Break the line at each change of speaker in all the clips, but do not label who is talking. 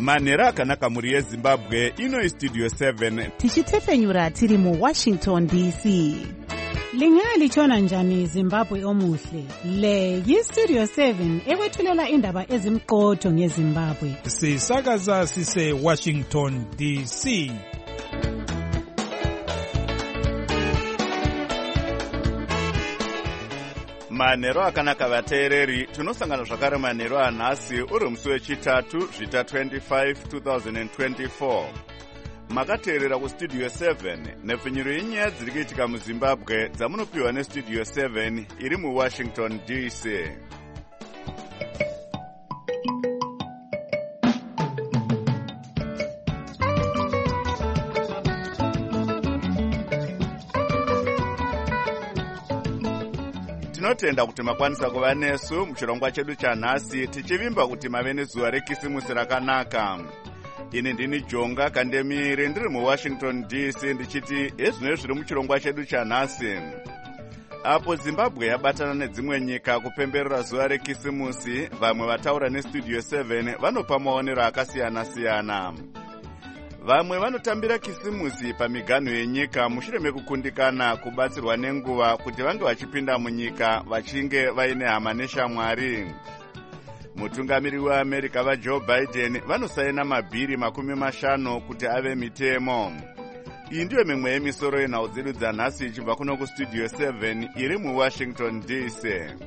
manhero akanaka muri yezimbabwe. Ino Studio 7
tichitefenyura tiri mu Washington DC.
Lingalitshona njani Zimbabwe omuhle? Le yi-Studio 7 ekwethulela indaba ezimqotho ngeZimbabwe.
Sisakaza sise Washington DC.
manhero akanaka vateereri. Tunosangana zvakare manhero anhasi uri musi wechitatu zvita 25 2024. Makateerera kustudio 7 nepfinyuro yenyaya dziri kuitika muZimbabwe dzamunopiwa nestudio 7 iri muWashington DC. Tinotenda kuti makwanisa kuva nesu muchirongwa chedu chanhasi, tichivimba kuti mave nezuva rekisimusi rakanaka. Ini ndini Jonga Kandemire ndiri muWashington DC ndichiti ezvino zviri muchirongwa chedu chanhasi. Apo Zimbabwe yabatana nedzimwe nyika kupemberera zuva rekisimusi, vamwe vataura nestudio 7 vanopa maonero akasiyana-siyana. Vamwe vanotambira kisimusi pamiganho yenyika mushure mekukundikana kubatsirwa nenguva kuti vange vachipinda munyika vachinge vaine hama neshamwari. Mutungamiri weAmerica vaJoe Biden vanosaina mabhiri 50 kuti ave mitemo. Iyi ndiyo mimwe yemisoro yenhau dzedu dzanhasi ichibva kuno kustudio 7 iri muWashington DC.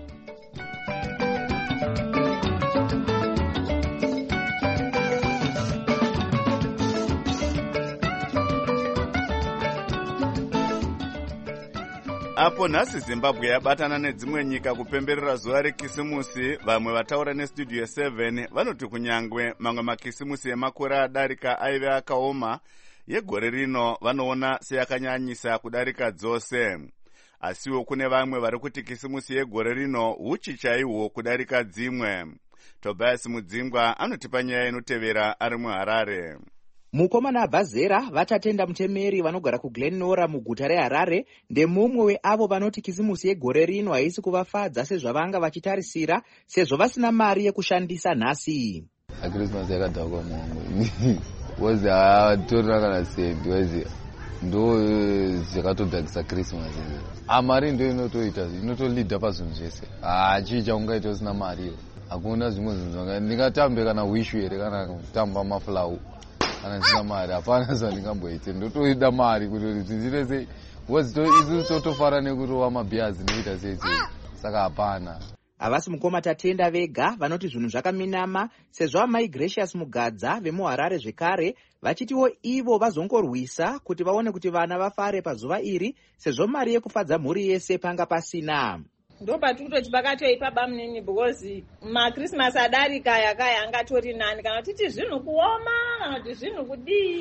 Apo nhasi Zimbabwe yabatana nedzimwe nyika kupemberera zuva rekisimusi, vamwe vataura nestudio 7 vanoti kunyangwe mamwe makisimusi emakore adarika aive akaoma, yegore rino vanoona seyakanyanyisa kudarika dzose. Asiwo kune vamwe vari kuti kisimusi yegore rino huchi chaihwo kudarika dzimwe. Tobias Mudzingwa anotipa nyaya inotevera ari muHarare.
Mukomana Bhazera vatatenda mutemeri vanogara kuGlenora muguta reHarare ndemumwe weavo vanoti kisimusi yegore rino haisi kuvafadza sezvavanga vachitarisira sezvo vasina mari yekushandisa nhasi.
Christmas yakadhakwa mungu wazi hatorina kana sendi wazi ndo zvakatodhakisa Christmas. Mari ndo inotolidha pazvinhu zvese. Chii chaungaita usina mari? Hakuna zvimwe zvinhu ndingatambe kana wishu here kana kutamba maflau. Kana ndina mari hapana zvandingamboite, ndotoida mari kuti zvinzire sei isu totofara nekurowa mabhiyazi noita sei. Saka hapana.
Havasi mukoma tatenda vega vanoti zvinhu zvakaminama sezvo amai Gracious Mugadza vemuHarare zvekare vachitiwo ivo vazongorwisa kuti vaone kuti vana vafare pazuva iri sezvo mari yekufadza mhuri yese panga pasina.
Ndo patikutoti pakatoipa bamunini because maKrismasi adarika yakaya angatori nani kana titi zvinhu kuoma kana kuti zvinhu kudii.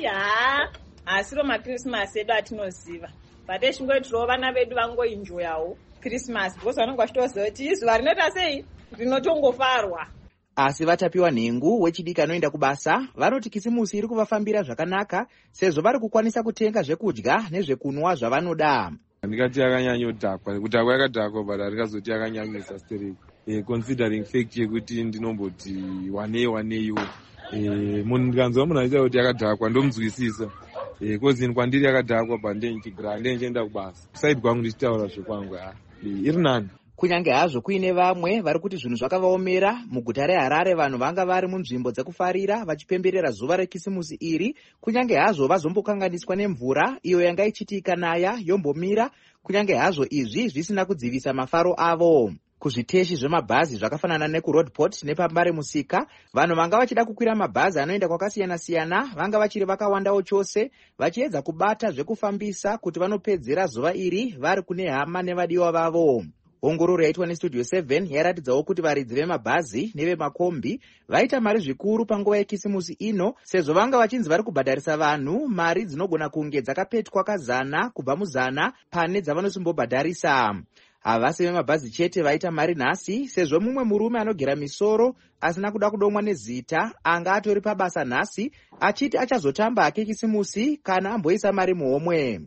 Asiro maKrismasi edu atinoziva pateshingotirawo vana vedu vangoinjoyawo Christmas because vanonga vachitoziva kuti izuva rinoita sei rinotongofarwa.
Asi vatapiwa nhengu wechidiki anoenda kubasa vanoti kisimusi iri kuvafambira zvakanaka sezvo vari kukwanisa kutenga zvekudya nezvekunwa zvavanoda.
Ndikati yakanyanyodhakwa, kudhakwa yakadhakwa but harikazoti yakanyanyisa stereki. Considering fact yekuti ndinomboti waneiwo. Munhu ndikanzwa munhu achiita kuti yakadhakwa ndomuzwisisa. Kozini kwandiri yakadhakwa but ndenchienda kubasa. Kusaidi kwangu ndichitaura zvekwangu iri nani.
Kunyange hazvo kuine vamwe vari kuti zvinhu zvakavaomera muguta reHarare, vanhu vanga vari munzvimbo dzekufarira vachipemberera zuva rekisimusi iri, kunyange hazvo vazombokanganiswa nemvura iyo yanga ichitika naya yombomira, kunyange hazvo izvi zvisina kudzivisa mafaro avo. Kuzviteshi zvemabhazi zvakafanana nekuRoadport nepambare musika, vanhu vanga vachida kukwira mabhazi anoenda kwakasiyana-siyana vanga vachiri vakawandawo chose, vachiedza kubata zvekufambisa kuti vanopedzera zuva iri vari kune hama nevadiwa vavo. Ongororo yaitwa nestudio 7 yaratidzawo kuti varidzi vemabhazi nevemakombi vaita mari zvikuru panguva yekisimusi ino sezvo vanga vachinzi vari kubhadharisa vanhu mari dzinogona kunge dzakapetwa kazana kubva mu100 pane dzavanosimbobhadharisa. Havasi vemabhazi chete vaita mari nhasi sezvo mumwe murume anogera misoro asina kuda kudomwa nezita anga atori pabasa nhasi achiti achazotamba hake kisimusi kana amboisa mari muhomwe.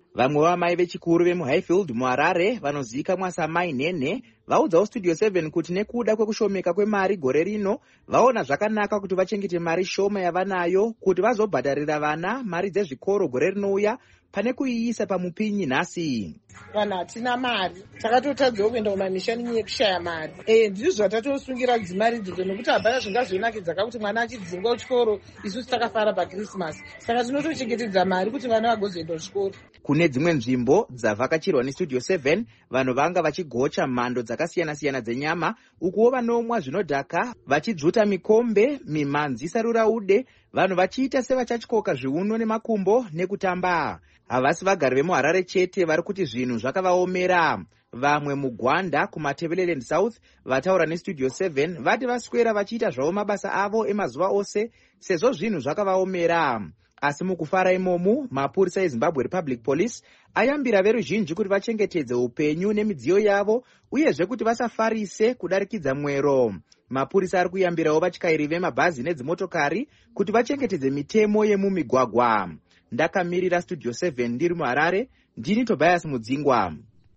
Vamwe vamai vechikuru vemuHighfield muHarare vanozivikanwa samai Nene vaudzawo Studio 7 kuti nekuda kwekushomeka kwemari gore rino vaona zvakanaka kuti vachengete mari shoma yavanayo kuti vazobhadharira vana mari dzezvikoro gore rinouya pane kuiisa pamupinyi nhasi.
Vanhu hatina mari, takatotadzawo kuenda kumamisha nenyaya yekushaya mari. Ndizvo zvatatosungira dzimari idzodzo nokuti hapana zvingazonakidza kuti mwana achidzingwa kuchikoro isusu takafara paKrismasi. Saka tinotochengetedza mari kuti vana vagozoenda kuchikoro.
Kune dzimwe nzvimbo dzavhakachirwa neStudio 7 vanhu vanga vachigocha mhando dzakasiyana-siyana dzenyama ukuwo vanomwa zvinodhaka vachidzvuta mikombe, mimanzi, saruraude, vanhu vachiita sevachatyoka zviuno nemakumbo nekutamba. Havasi vagari vemuHarare chete vari kuti zvinhu zvakavaomera. Vamwe muGwanda kuMatebeleland South vataura neStudio 7 vati vaswera vachiita zvavo mabasa avo emazuva ose sezvo zvinhu zvakavaomera. Asi mukufara imomu, mapurisa eZimbabwe Republic Police ayambira veruzhinji kuti vachengetedze upenyu nemidziyo yavo uyezve kuti vasafarise kudarikidza mwero. Mapurisa ari kuyambirawo vatyairi vemabhazi nedzimotokari kuti vachengetedze mitemo yemumigwagwa. Ndakamirira Studio 7 ndiri muHarare, ndini Tobias Mudzingwa.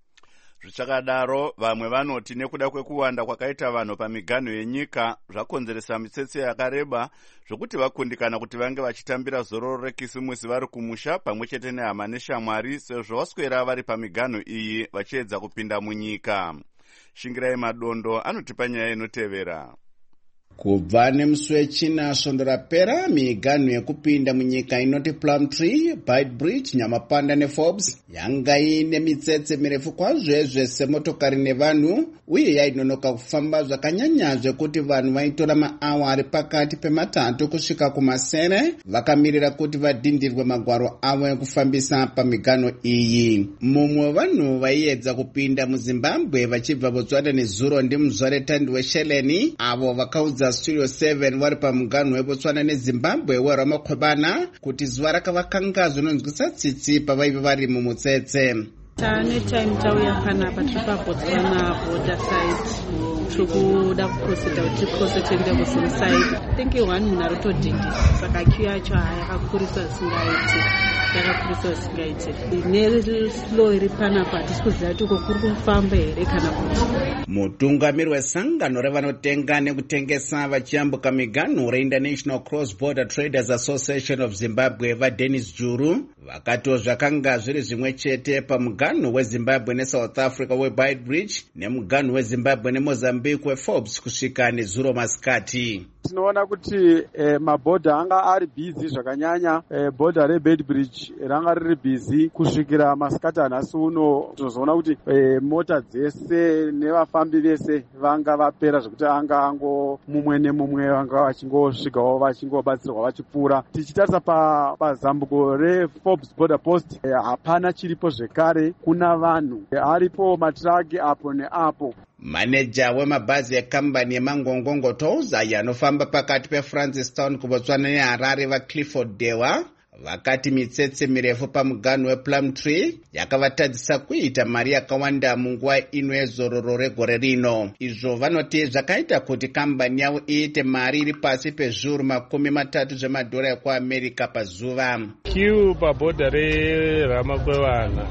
Zvichakadaro vamwe vanoti nekuda kwekuwanda kwakaita vanhu pamiganho yenyika zvakonzeresa mitsetse yakareba zvokuti vakundikana kuti vange vachitambira zororo rekisimusi vari kumusha pamwe chete nehama neshamwari sezvo vaswera vari pamiganho iyi vachiedza kupinda munyika. Shingirai Madondo anotipa nyaya inotevera.
Kubva nemusi wechina svondo rapera miganho yekupinda munyika inoti Plumtree, Beitbridge, Nyamapanda neForbes yanga ine mitsetse mirefu kwazvo zvese motokari nevanhu uye yainonoka kufamba zvakanyanya zvekuti vanhu vaitora maawa ari pakati pe3 kusvika kumasere vakamirira kuti vadhindirwe magwaro avo ekufambisa pamiganho iyi. Mumwe vanhu vaiedza kupinda muZimbabwe vachibva Botswana nezuro ndimuzvare Tandi weSheleni avo vakaudza Studio 7 vari pamuganho weBotswana neZimbabwe weRamakwebana kuti zuva rakavakanga zvinonzwisa tsitsi pavaiva vari mumutsetse.
Tane time tauya panapa tiri paBotswana border side tikuda kuproseda kuti tiende kuSouth side. I think one munhu ari kutodhindisa saka queue yacho yakakurisa singaiti neslow iri panapa hatisi kuziva kuti uko kuri kufamba here kana kuti.
Mutungamiri wesangano revanotenga nekutengesa vachiyambuka miganho reInternational Cross Border Traders Association of Zimbabwe vaDennis Juru vakatiwo zvakanga zviri zvimwe chete pamuganho weZimbabwe neSouth Africa weBeitbridge nemuganho weZimbabwe neMozambique weForbes kusvika nezuro masikati.
Tinoona kuti mabhodha anga ari busy zvakanyanya. Bhodha reBeitbridge ranga riri busy kusvikira masikati anhasi uno. Tinozoona kuti mota dzese nevafambi vese vanga vapera zvekuti anga mumwe nemumwe vanga vachingosvikawo vachingobatsirwa vachipfuura. Tichitarisa pazambuko reForbes border post hapana chiripo zvekare, kuna vanhu aripo matraki apo neapo.
Maneja wemabhazi ekambani yemangongongo Tours anofamba pakati peFrancistown kuBotswana neHarare vaClifford Dewa vakati mitsetse mirefu pamuganho wePlumtree yakavatadzisa kuita mari yakawanda munguva ino yezororo regore rino. Izvo vanoti zvakaita kuti kambani yavo iite mari iri pasi pezviuru $30 zvemadhora ekuAmerica pazuva.
Queue pabhodha reRamakwevana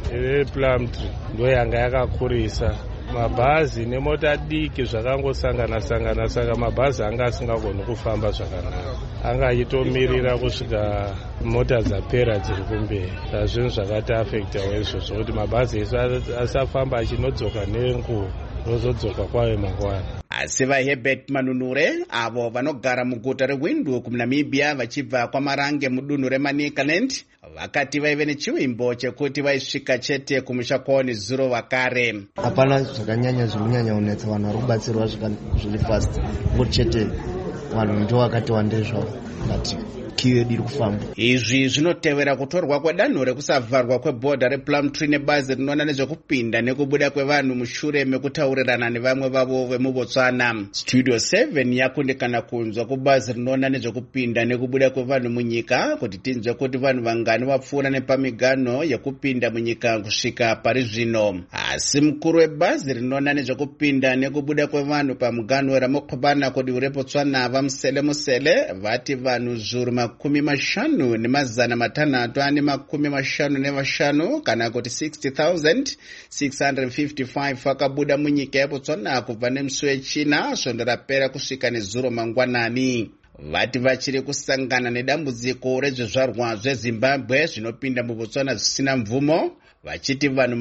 rePlumtree ndoyanga yakakurisa. Mabhazi nemota diki zvakangosangana saka mabhazi anga asingagoni kufamba zvakanaka. Anga achitomirira kusvika mota dzapera dziri kumberi. Zvinhu zvakati afektawo izvozvo kuti mabhazi esu asafamba achinodzoka nenguva rozodzoka kwayo mangwana.
Asi vaHerbert Manunure avo vanogara muguta reWindhoek muNamibia vachibva kwaMarange mudunhu reManicaland vakati vaive nechiwimbo chekuti vaisvika chete kumusha kwavo nezuro vakare.
Hapana zvakanyanya zvinonyanya kunetsa, vanhu vari kubatsirwa zviri fast ngoti chete vanhu ndo vakati wande zvavo but queue yedu iri kufamba.
Izvi zvinotevera kutorwa kwedanho rekusavharwa kwebhodha rePlumtree nebazi rinoona nezvekupinda nekubuda kwevanhu mushure mekutaurirana nevamwe vavo vemuBotswana. Studio 7 yakundikana kunzwa kubazi rinoona nezvekupinda nekubuda kwevanhu munyika kuti tinzwe kuti vanhu vangani vapfuura nepamiganho yekupinda munyika kusvika pari zvino. Asi mukuru webazi rinoona nezvekupinda nekubuda kwevanhu pamuganho weRamakwebana kudivi reBotswana vamusele musele vati vanhu zviuru 50,655 kana kuti 60,655 akabuda munyika yeBotswana kubva nemusi wechina svondo rapera kusvika nezuro mangwanani. Vati vachiri kusangana nedambudziko rezvizvarwa zveZimbabwe zvinopinda muBotswana zvisina mvumo, vachiti vanhu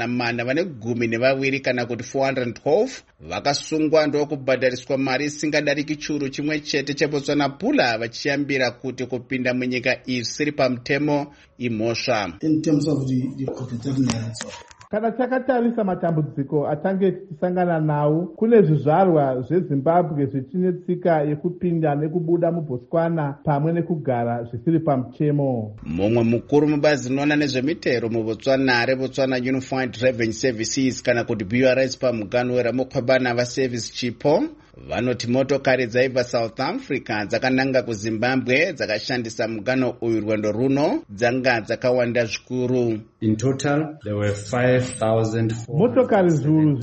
412 kana kuti 412 vakasungwa ndokubhadhariswa mari isingadariki churu chimwe chete cheBotswana pula, vachiyambira kuti kupinda munyika isiri pamutemo imhosva.
In terms of the COVID-19,
kana takatarisa matambudziko atange tichisangana nawo, kune zvizvarwa zveZimbabwe zvichine tsika yekupinda nekubuda muBotswana pamwe nekugara zvisiri pamutemo.
Mumwe mukuru mubazi rinoona nezvemitero muBotswana reBotswana Unified Revenue Services kana kuti BRS pamuganhu Ramokhwebana vaService Chipo vanoti motokari dzaibva South Africa dzakananga kuZimbabwe dzakashandisa muganhu uyu rwendo runo dzanga dzakawanda zvikuru.
In total, there were 5,000
motokari zviuru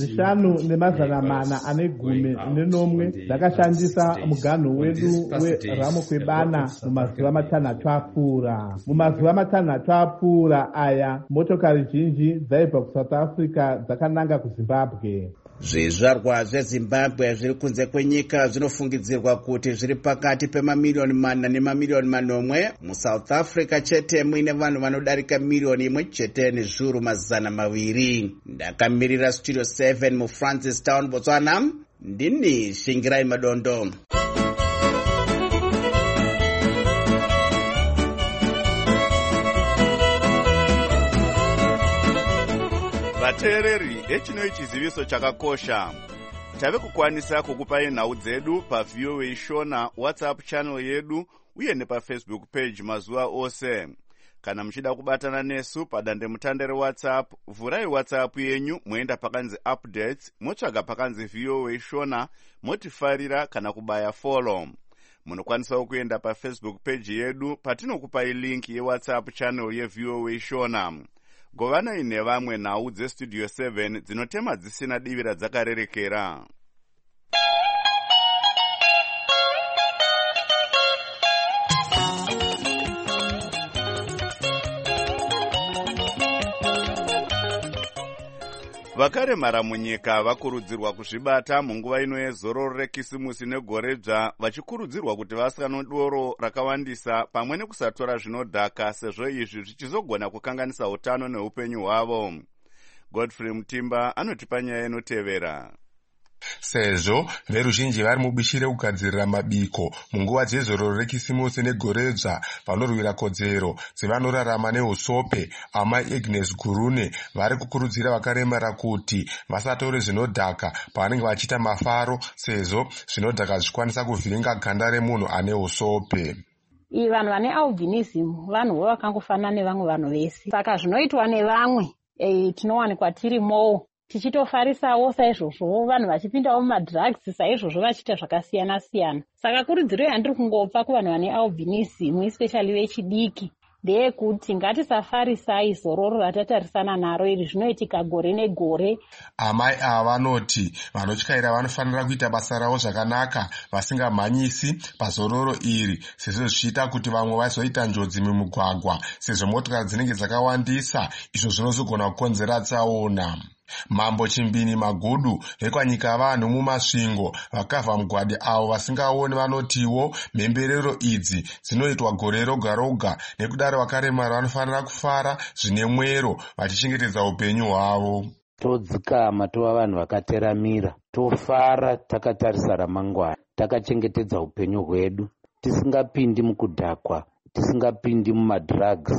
5,410 dzakashandisa muganhu wedu weRamokhwebana mumazuva matanhatu apfuura. Mumazuva matanhatu apfuura aya, motokari zhinji dzaibva kuSouth Africa dzakananga kuZimbabwe.
Zvizvarwa zveZimbabwe zviri kunze kwenyika zvinofungidzirwa kuti zviri pakati pemamiliyoni 4 nemamiliyoni 8. MuSouth Africa chete muine vanhu vanodarika miliyoni 1 chete nezviuru 200. Ndakamirira Studio 7 muFrancistown, Botswana. Ndini Shingirai Madondo.
Vateereri, echino chiziviso chakakosha. Tave kukwanisa kukupai nhau dzedu paVOA Shona WhatsApp channel yedu uye nepaFacebook page mazuva ose. Kana muchida kubatana nesu padande mutande reWhatsApp, vhurai WhatsApp yenyu moenda pakanzi updates, motsvaga pakanzi VOA Shona, motifarira kana kubaya follow. Munokwanisa kuenda paFacebook page yedu patinokupai link yeWhatsApp channel yeVOA Shona. Govana ine vamwe nhau dzeStudio 7 dzinotema dzisina divira dzakarerekera. Vakaremara munyika vakurudzirwa kuzvibata munguva ino yezororo rekisimusi negoredzva, vachikurudzirwa kuti vasano doro rakawandisa pamwe nekusatora zvinodhaka, sezvo izvi zvichizogona kukanganisa utano neupenyu hwavo. Godfrey Mutimba anotipa nyaya inotevera.
Sezvo veruzhinji vari mubishi rekugadzirira mabiko munguva dzezororo rekisimusi negoredzva, vanorwira kodzero dzevanorarama neusope, amai Agnes Gurune vari kukurudzira vakaremara kuti vasatore zvinodhaka pavanenge vachiita mafaro, sezvo zvinodhaka zvichikwanisa kuvhiringa ganda remunhu ane usope.
Vanhu vane albinism vanhu vakangofanana nevamwe vanhu vese, saka zvinoitwa nevamwe tinowanikwa tirimowo tichitofarisawo saizvozvo, vanhu vachipindawo mumadrugs saizvozvo vachiita zvakasiyana siyana. Saka kurudziro yandiri kungopa kuvanhu vane albinism especially vechidiki ndeyekuti ngatisafarisai zororo ratatarisana naro iri zvinoitika gore negore.
Amai ava vanoti vanotyaira vanofanira kuita basa ravo zvakanaka vasingamhanyisi pazororo iri, sezvo zvichiita kuti vamwe vazoita njodzi mumugwagwa, sezvo motokari dzinenge dzakawandisa, izvo zvinozogona kukonzera tsaona. Mambo Chimbini Magudu vekwanyika vanhu mumasvingo vakavha mugwadi avo vasingaoni vanotiwo mhemberero idzi dzinoitwa gore roga roga, nekudaro vakaremara vanofanira kufara zvine mwero vachichengetedza upenyu hwavo.
Todzikama tova vanhu vakateramira, tofara takatarisa ramangwana, takachengetedza upenyu hwedu, tisingapindi mukudhakwa, tisingapindi mumadrugs,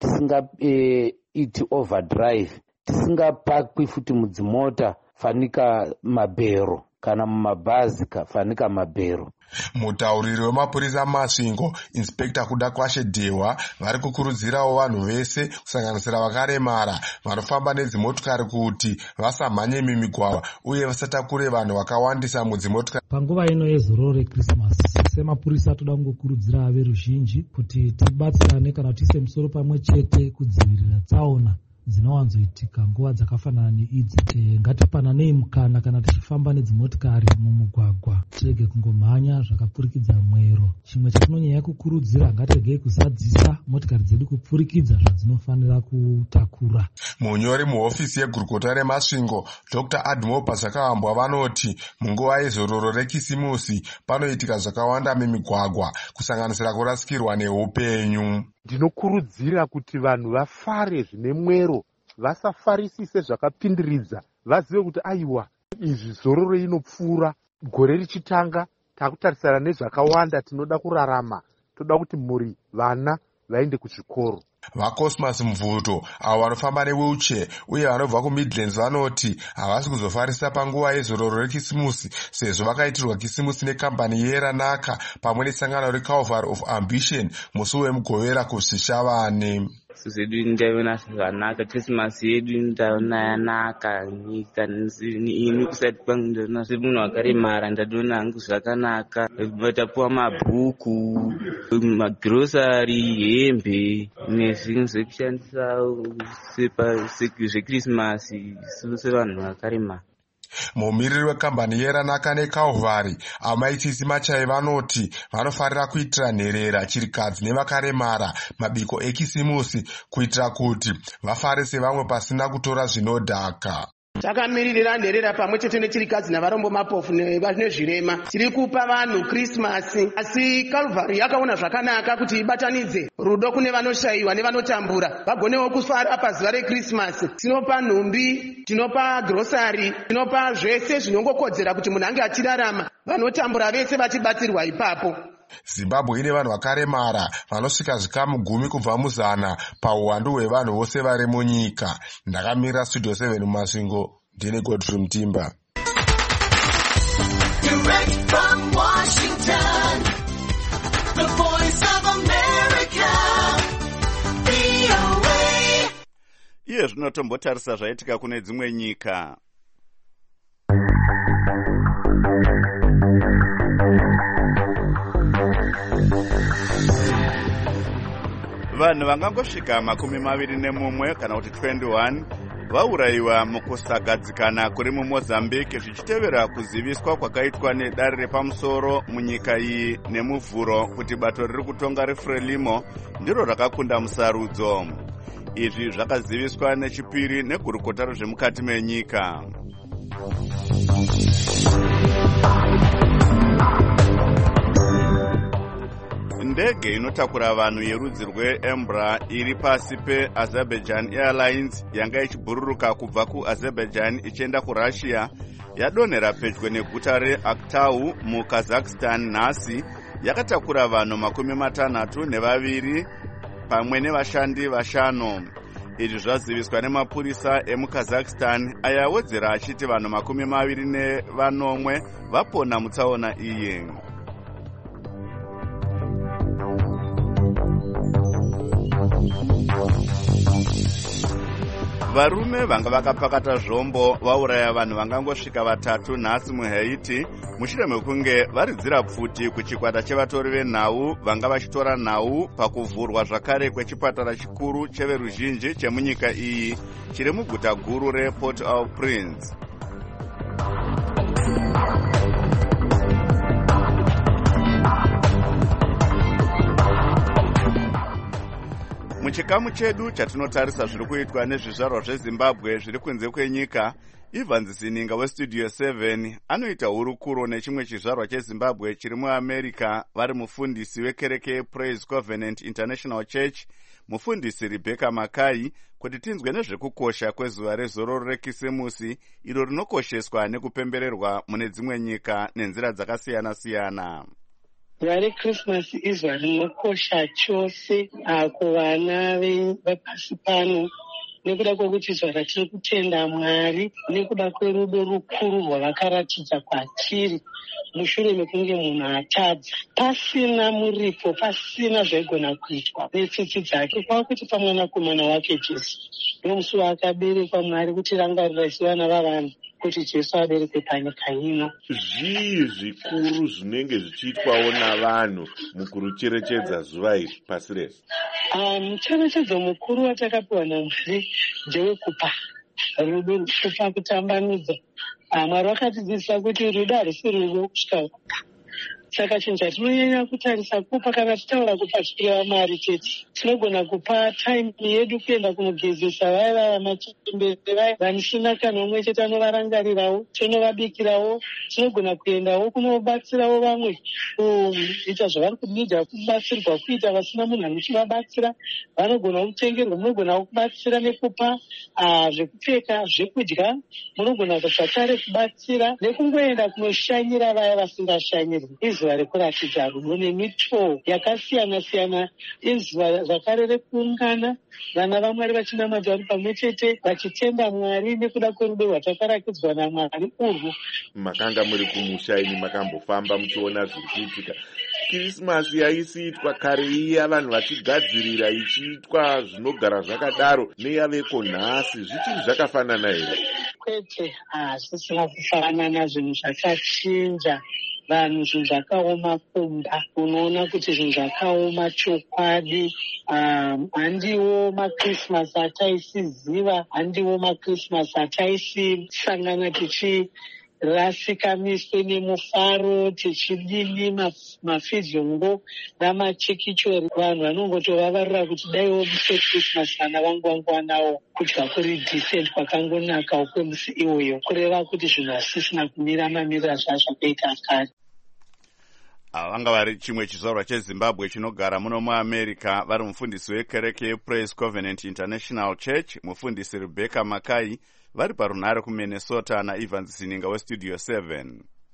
tisingaiti overdrive, tisingapakwi futi mudzimota fanika mabhero kana mumabhazi fanika mabhero.
Mutauriri wemapurisa masvingo Inspector Kudakwashe Dehwa vari kukurudzirawo vanhu vese kusanganisira vakaremara vanofamba nedzimotokari kuti vasamhanye mimigwagwa uye vasatakure vanhu vakawandisa mudzimotokari.
Panguva ino yezororo rekrisimasi, semapurisa toda kungokurudzira veruzhinji kuti tibatsirane kana tiise musoro pamwe chete kudzivirira tsaona dzinowanzoitika nguva dzakafanana neidzi. Ngatipananei mukana kana tichifamba nedzimotikari mumugwagwa, tirege kungomhanya zvakapfurikidza mwero. Chimwe chatinonyanya kukurudzira, ngatirege kuzadzisa motikari dzedu kupfurikidza zvadzinofanira kutakura.
Munyori muhofisi yegurukota remasvingo Dr. Admo Pazvakahambwa vanoti munguva yezororo rekisimusi panoitika zvakawanda mimigwagwa kusanganisira kurasikirwa neupenyu.
Ndinokurudzira kuti vanhu vafare zvine mwero, vasafarisise zvakapindiridza, vazive kuti aiwa izvi zororo inopfuura, gore richitanga takutarisana nezvakawanda, tinoda kurarama, toda kuti mhuri vana vaende kuzvikoro.
VaCosmas Mvuto avo vanofamba newheelchair uye vanobva kuMidlands vanoti havasi kuzofarisa panguva yezororo rekisimusi sezvo vakaitirwa kisimusi nekambani yeranaka pamwe nesangano reCalvary of Ambition musi wemugovera kuZvishavane.
Zedu ndaona zvakanaka, Christmas yedu ndaona yanaka, nyika ini kusati kwangu ndaona semunhu akaremara ndaona hangu zvakanaka, tapuwa mabhuku, magrosari, hembe nezvinhu zvekushandisa zvekrisimasi sevanhu vakaremara.
Mumiriri wekambani yeranaka neCalvary amaitisi Machai vanoti vanofarira kuitira nherera chirikadzi nevakaremara mabiko ekisimusi kuitira kuti vafare sevamwe pasina kutora zvinodhaka.
Takamiririra nherera pamwe chete nechirikadzi navarombo mapofu nezvirema. Tiri kupa vanhu Krismasi, asi Calvary yakaona zvakanaka kuti ibatanidze rudo kune vanoshayiwa nevanotambura vagonewo kufara pazuva reKrismasi. Tinopa nhumbi, tinopa grosari, tinopa zvese zvinongokodzera kuti munhu ange achirarama, vanotambura vese vachibatsirwa ipapo.
Zimbabwe ine vanhu vakaremara vanosvika zvikamu 10 kubva muzana pauwandu hwevanhu vose vari munyika. Ndakamirira Studio 7 mumasvingo, ndine Godfrey Mutimba.
Direct from Washington, the voice of America, VOA.
Iye zvinotombotarisa zvaitika kune dzimwe nyika. Vanhu vangangosvika 21 kana kuti 21 vaurayiwa mukusagadzikana kuri muMozambique zvichitevera kuziviswa kwakaitwa nedare repamusoro munyika iyi nemuvhuro kuti bato riri kutonga reFrelimo ndiro rakakunda musarudzo. Izvi zvakaziviswa nechipiri negurukota rezvemukati menyika. Ndege inotakura vanhu yerudzi rweEmbra iri pasi peAzerbaijan Airlines yanga ichibhururuka kubva kuAzerbaijan ichienda kuRussia yadonhera pedyo neguta reAktau muKazakhstan nhasi. Yakatakura vanhu 62 pamwe nevashandi 5. Izvi zvaziviswa nemapurisa emuKazakhstan ayawedzera achiti vanhu 24 vapona mutsaona iyi. Varume vanga vakapakata zvombo vauraya vanhu vangangosvika 3 nhasi muHaiti mushure mekunge varidzira pfuti kuchikwata chevatori venhau vanga vachitora nhau pakuvhurwa zvakare kwechipatara chikuru cheveruzhinji chemunyika iyi chiri muguta guru rePort-au-Prince. Muchikamu chedu chatinotarisa zviri kuitwa nezvizvarwa zveZimbabwe zviri kunze kwenyika, Evans Sininga weStudio 7 anoita hurukuro nechimwe chizvarwa cheZimbabwe chiri muAmerica vari mufundisi wekereke yePraise Covenant International Church, mufundisi Rebecca Makai, kuti tinzwe nezvekukosha kwezuva rezororo rekisimusi iro rinokosheswa nekupembererwa mune dzimwe nyika nenzira dzakasiyana-siyana.
Zuva reKrismasi izuva rinokosha chose kuvana vepasi pano, nekuda kwekuti zuva ratiri kutenda Mwari, nekuda kwerudo rukuru rwavakaratidza kwatiri mushure mekunge munhu atadza pasina muripo, pasina zvaigona kuitwa netsitsi dzake, kwakuti pamwanakomana wake Jesu nomusi waakaberekwa Mwari kuti rangarira isu vana vavanhu kuti Jesu aberekwe panyika ino.
Zvii zvikuru zvinenge zvichiitwawo navanhu mukurucherechedza zuva iri pasi rese?
Mucherechedzo mukuru watakapiwa naMwari ndewekupa rudo, kupa, kutambanudza. Mwari wakatidzidzisa kuti rudo harisi rudo kusvika kupa. Saka chinhu chatinonyanya kutarisa kupa, kana titaura kupa tichireva mari chete, tinogona kupa time yedu kuenda kunogezesa vaya vamachembere vaya vanisina kana umwe chete anovarangarirawo, tonovabikirawo. Tinogona kuendawo kunobatsirawo vamwe kuita zvavari kunidha kubatsirwa kuita, vasina munhu anochivabatsira vanogona kutengerwa. Munogona kubatsira nekupa zvekupfeka, zvekudya. Munogona zvakare kubatsira nekungoenda kunoshanyira vaya vasingashanyirwi. Izuva rekuratidza rudo nemitoo yakasiyana siyana. Izuva zvakare rekuungana vana vaMwari vachinamata vari pamwe chete vachitenda Mwari nekuda kwerudo rwatakarakidzwa naMwari urwu.
Makanga muri kumusha ini makambofamba muchiona zviri kuitika. Krismasi yaisiitwa kare iya vanhu vachigadzirira ichiitwa zvinogara zvakadaro neyaveko nhasi, zvichiri zvakafanana here?
Kwete, zvisina kufanana, zvinhu zvakachinja. Vanhu zvinhu zvakaoma kumba, unoona kuti zvinhu zvakaoma chokwadi. Handiwo maKrismasi ataisiziva, handiwo maKrismasi ataisisangana tichirasika miswe nemufaro, tichidini mafizhongo namachekichori. Vanhu vanongotovavarira kuti daiwo musi Krismasi vana vangu vangowanawo kudya kuri decent kwakangonaka ukwemusi iwoyo, kureva kuti zvinhu hazisisina kumira mamirira zvazvakaita kare.
Vanga vari chimwe chizvarwa cheZimbabwe chinogara muno muAmerica, vari mufundisi wekereke yePraise Covenant International Church, mufundisi Rebecca Makai, vari parunhare kuMinnesota naEvans Zininga weStudio 7.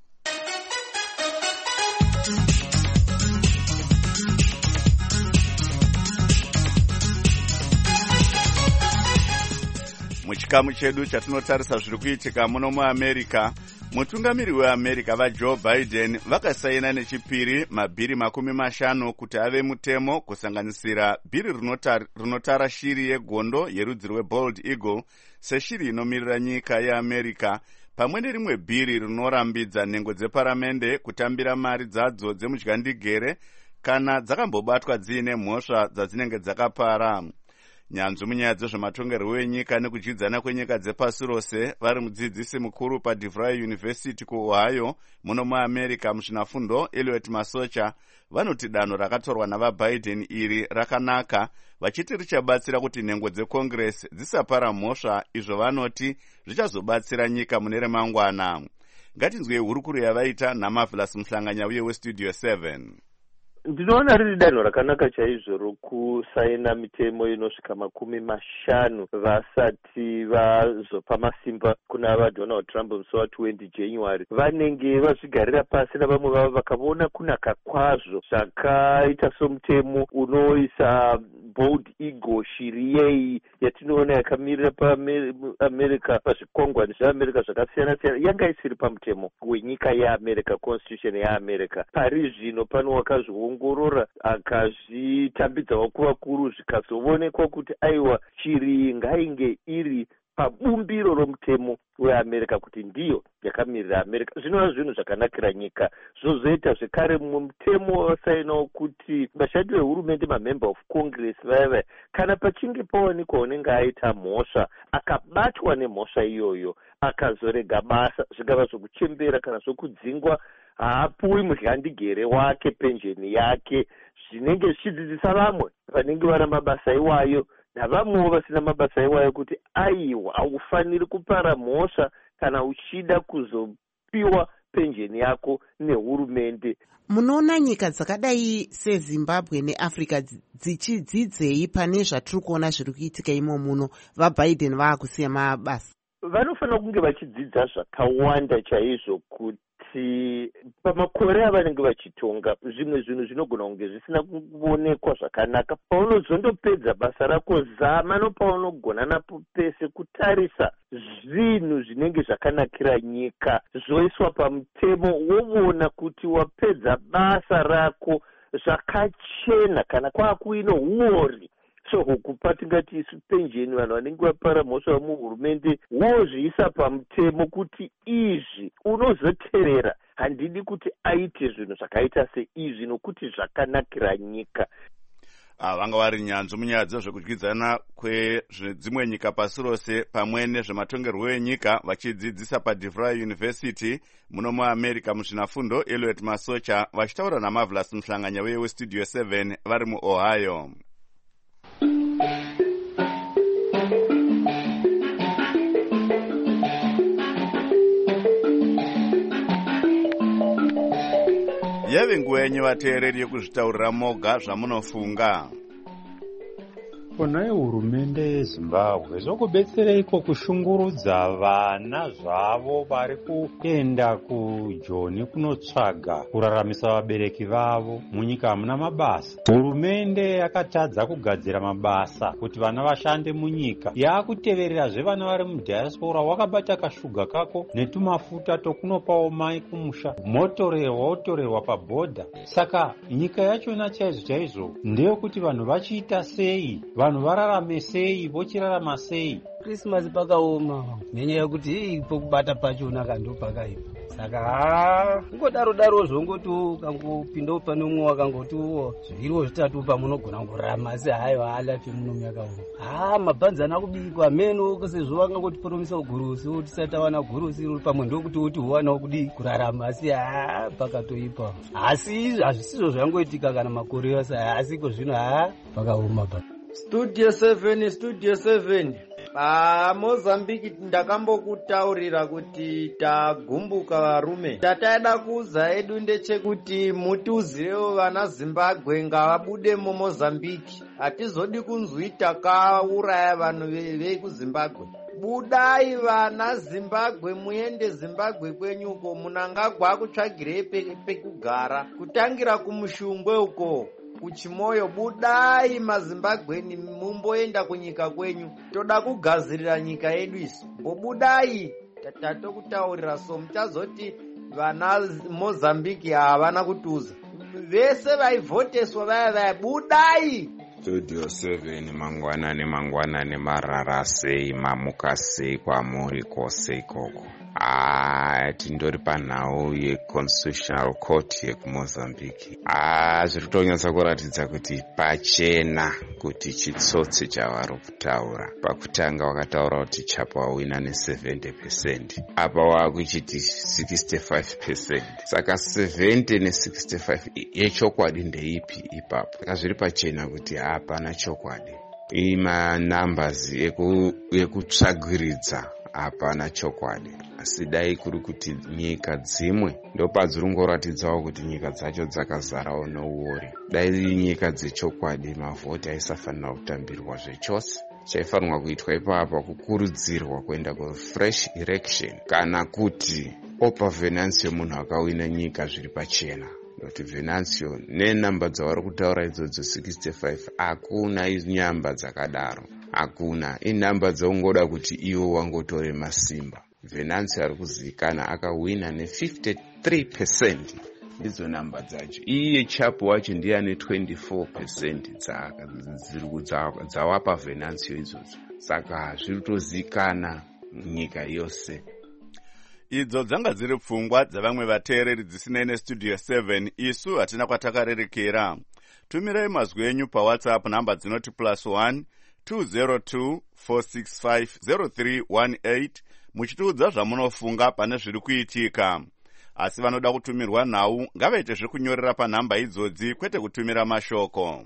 Muchikamu chedu chatinotarisa zviri kuitika muno muAmerica, mutungamiri weAmerica vaJoe Biden vakasaina nechipiri mabhiri 50 kuti ave mutemo, kusanganisira bhiri rinotara shiri yegondo yerudzi rweBald Eagle seshiri inomirira nyika yeAmerica, pamwe nerimwe bhiri rinorambidza nhengo dzeparamende kutambira mari dzadzo dzemudyandigere kana dzakambobatwa dziine mhosva dzadzinenge dzakapara. Nyanzvi munyaya dzezvematongerwo enyika nekudyidzana kwenyika dzepasi rose vari mudzidzisi mukuru paDeVry University kuOhio muno muAmerica muzvinafundo Elliot Masocha vanoti danho rakatorwa navaBiden iri rakanaka, vachiti richabatsira kuti nhengo dzeCongress dzisapara mhosva, izvo vanoti zvichazobatsira nyika mune remangwana. Ngatinzwei hurukuru yavaita naMarvelous Muhlanganya uye weStudio 7.
Ndinoona riri danho rakanaka chaizvo rokusaina mitemo inosvika 50 vasati vazopa masimba kuna vaDonald Trump musi wa20 January. Vanenge vazvigarira pasi navamwe vavo vakaona kunaka kwazvo zvakaita somutemo unoisa Bald Eagle, shiri yei yatinoona yakamirira paAmerica, pazvikwangwani zveAmerica zvakasiyana siyana, yanga isiri pamutemo wenyika yeAmerica, constitution yeAmerica. Pari zvino pano wakazviongorora akazvitambidzawo kuvakuru, zvikazoonekwa kuti aiwa shiri ngainge iri pabumbiro romutemo weAmerica kuti ndiyo yakamirira America. Zvinova zvinhu zvakanakira nyika. Zvozoita zvekare mumwe mutemo wasainawo kuti vashandi vehurumende, mamember of Congress vaya kana pachinge pawanikwa unenge aita mhosva akabatwa nemhosva iyoyo akazorega basa, zvingava zvokuchembera kana zvokudzingwa, haapuwi mudyandigere wake, pensheni yake, zvinenge zvichidzidzisa vamwe vanenge vana mabasa iwayo navamwewo vasina mabasa iwayo kuti aiwa haufaniri kupara mhosva kana uchida kuzopiwa pensheni yako nehurumende.
Munoona nyika dzakadai seZimbabwe neAfrica dzichidzidzei pane zvatiri kuona zviri kuitika imo muno vaBiden vaakusiya mabasa?
Vanofanira kunge vachidzidza zvakawanda chaizvo kuti pamakore avanenge vachitonga zvimwe zvinhu zvinogona kunge zvisina kuonekwa zvakanaka. Paunozondopedza basa rako, zama nopaunogona napo pese kutarisa zvinhu zvinenge zvakanakira nyika zvoiswa pamutemo, woona kuti wapedza basa rako zvakachena, kana kwaakuino huori so hukupa tingati isu penjeni vanhu vanenge vapara mhosva muhurumende wozviisa pamutemo kuti izvi unozoteerera. Handidi kuti aite zvinhu zvakaita seizvi nokuti zvakanakira nyika.
Vanga vari nyanzvi munyaya dzezvekudyidzana kwedzimwe nyika pasi rose pamwe nezvematongerwo enyika vachidzidzisa paDeVry University muno muAmerica muzvinafundo. Elliot Masocha vachitaura naMarvelous Mhlanganya weStudio 7 vari muOhio. Yave nguva yenyu vateereri yekuzvitaurira moga zvamunofunga.
Kona hurumende yeZimbabwe zvokubetsereiko kushungurudza vana zvavo vari kuenda kuJoni kunotsvaga kuraramisa vabereki vavo munyika hamuna mabasa. Hurumende yakatadza kugadzira mabasa kuti vana vashande munyika. Yakutevererazve vana vari mudiaspora, wakabata kashuga kako netumafuta tokunopawo mai kumusha, motorerwa pabhodha. Saka nyika yachona chaizvo chaizvo ndeyekuti vanhu vachiita sei, vanhu vararame sei, vochirarama sei.
Christmas pakaoma nenyaya yekuti pokubata pachona kandu pakaipa. Saka ngodaro zvongoti ukangopinda pane umwe wakangotiwo zviriwo zvitatu pamunogona kurarama asi hayo alafi muno myakaoma. Mabhanzana kubikwa meno sezvo vakangoti poromisa gurusi tisati tawana gurusi pamwe ndokuti uti uwanawo kudi kurarama asi pakatoipa. Asi hazvisizvo zvangoitika kana makore yose asiko zvino pakaoma pa.
Studio 7 Mozambique ndakambokutaurira kuti tagumbuka varume. Tataida kuuza edu ndechekuti mutiuzirewo vana Zimbabwe ngavabude muMozambique. Hatizodi kunzwi takauraya vanhu vekuZimbabwe. Budai vana Zimbabwe, muende Zimbabwe kwenyuko, munangagwa kutsvagirei pekugara. Kutangira kumushungwe uko kuchimoyo, budai maZimbabweni mumboenda kunyika kwenyu. Toda kugadzirira nyika yedu isu. Budai, tatokutaurira so muchazoti vana Mozambique havana kutuza. Vese vaivhoteswa vaya budai.
Studio 7 mangwanani marara sei, mamuka sei, kwamuri kose ikoko. Tindori panhau yeConstitutional Court yekuMozambique. Zviri kutonyatsa kuratidza kuti pachena kuti chitsotsi chavari kutaura. Pakutanga wakataura kuti chapa wawina ne70%. Apa wakuchiti 65%. Saka 70 ne65 yechokwadi ndeipi ipapo? Zviri pachena kuti hapana chokwadi. Numbers yekutsvagiridza hapana chokwadi. Asi dai kuri kuti nyika dzimwe ndopadziri kungoratidzawo kuti nyika dzacho dzakazarawo nouori. Dai nyika dzechokwadi mavhoti aisafanira kutambirwa zvechose. Chaifanirwa kuitwa ipapo kukurudzirwa kuenda kufresh election kana kuti opa Venancio munhu akawina nyika zviri pachena. Kuti Venancio nenamba dzavari kutaura idzodzo 65 hakuna nyamba dzakadaro. Hakuna, inamba dzaungoda kuti iwo wangotore masimba. Venancio ari kuzivikana akawina ne53%. Ndidzo namba dzacho. Iye Chapo wacho ndiye ane 24% dzawapa Venancio idzodzo. Saka zviri kutozivikana nyika yose.
Idzo dzanga dziri pfungwa dzavamwe vateereri dzisinei neStudio 7. Isu hatina kwatakarerekera. Tumirai mazwi enyu paWhatsApp namba dzinoti +1 202 465 0318 muchitiudza zvamunofunga pane zviri kuitika. Asi vanoda kutumirwa nhau ngavaite zvekunyorera panhamba idzodzi kwete kutumira mashoko.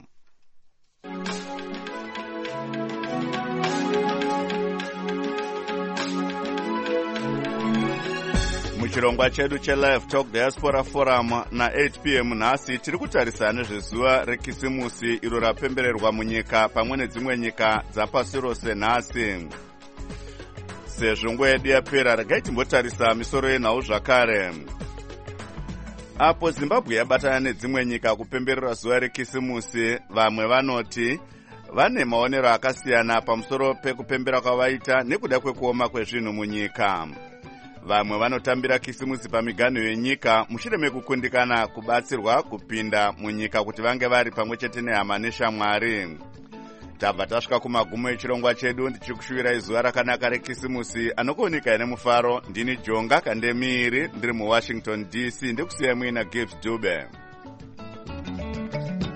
Muchirongwa chedu cheLive Talk Diaspora Forum na 8 p.m. nhasi tiri kutarisa nezvezuva rekisimusi iro rapembererwa munyika pamwe nedzimwe nyika dzapasi rose nhasi. Sezvo nguva yedu yapera, regai timbotarisa misoro yenhau zvakare. Apo Zimbabwe yabatana nedzimwe nyika kupemberera zuva rekisimusi, vamwe vanoti vane maonero akasiyana pamusoro pekupembera kwavaita nekuda kwekuoma kwezvinhu munyika. Vamwe vanotambira kisimusi pamiganho yenyika mushure mekukundikana kubatsirwa kupinda munyika kuti vange vari pamwe chete nehama neshamwari. tabva tasvika kumagumo echirongwa chedu ndichikushuvirai zuva rakanaka rekisimusi. Anokuoneka nemufaro ndini Jonga Kandemiri ndiri muWashington DC, ndikusiyai muina Gibbs Dube.